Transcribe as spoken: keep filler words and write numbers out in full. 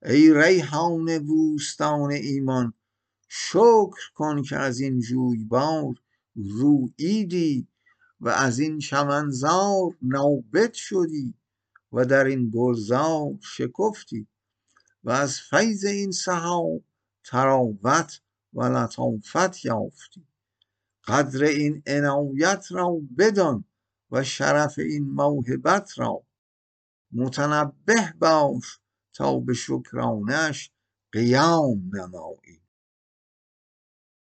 ای ریحان بوستان ایمان، شکر کن که از این جویبار روییدی و از این چمنزار نوبت شدی و در این گلزار شکفتی و از فیض این سحاب طراوت و لطافت یافتی. قدر این عنایت را بدان و شرف این موهبت را، متنبه باش تا به شکرانش قیام نمایی.